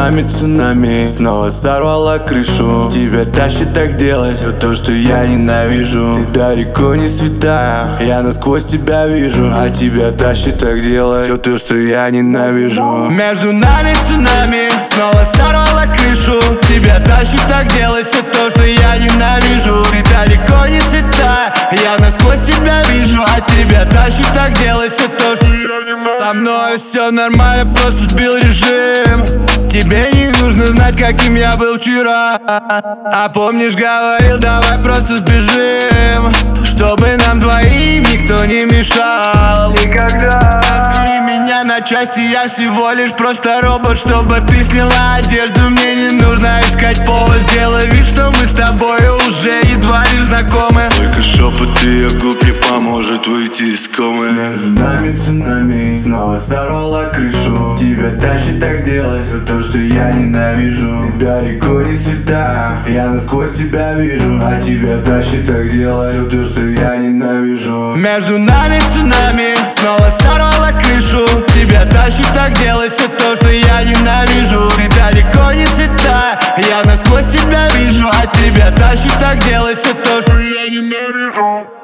нами цунами, снова сорвала крышу. Тебя тащит так делать все то, что я ненавижу. Ты далеко не святая, я насквозь тебя вижу. А тебя тащит так делать все то, что я ненавижу. Между нами цунами, снова сорвала крышу. Тебя тащит так делать все то, что я ненавижу. Ты далеко не святая, я насквозь тебя вижу. А тебя тащит так делать все то, что я ненавижу. Со мной все нормально, просто сбил режим. Тебе не нужно знать, каким я был вчера. А помнишь, говорил, давай просто сбежим, чтобы нам двоим никто не мешал. Никогда. Разбери меня на части, я всего лишь просто робот. Чтобы ты сняла одежду, мне не нужно искать повод. Сделай вид, что мы с тобой уже едва ли знакомы. Только шепот ее губ не поможет выйти из комы. Между нами цунами, снова сорвала крышу. Тебя тащит так делать все то, что я ненавижу. Ты далеко не святая, я насквозь тебя вижу. А тебя тащит так делать все то, что я ненавижу. Между нами цунами, снова сорвала крышу. Тебя тащит так делать все то, что я ненавижу. Ты далеко не святая, я насквозь тебя вижу. А тебя тащит так делать все то, что я ненавижу.